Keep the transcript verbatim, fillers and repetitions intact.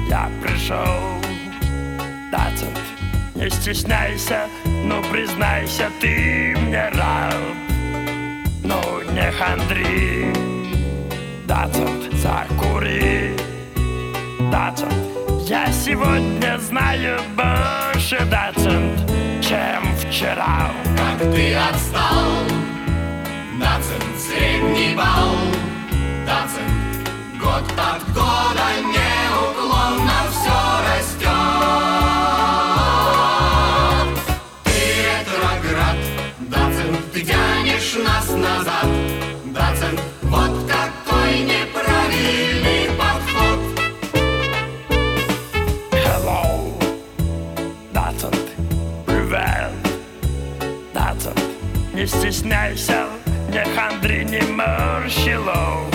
я пришел. Доцент, не стесняйся, ну признайся, ты мне рад. Ну не хандри, доцент, закури. Доцент, я сегодня знаю больше, доцент, чем вчера. Как ты отстал, доцент, средний балл, доцент, год от года неуклонно все растет. Ты ретроград, доцент, ты тянешь нас назад, доцент, вот какой неправильный подход. Hello, доцент, привет, доцент, не стесняйся, не хандри, не морщи лоб.